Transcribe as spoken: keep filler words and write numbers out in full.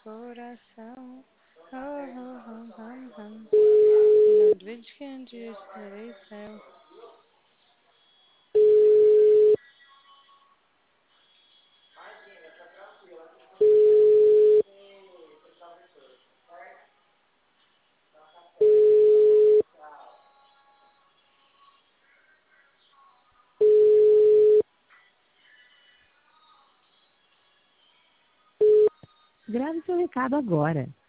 coração. Oh, oh, oh, hum, hum. Não duvides que um dia estarei céu. Grave seu recado agora.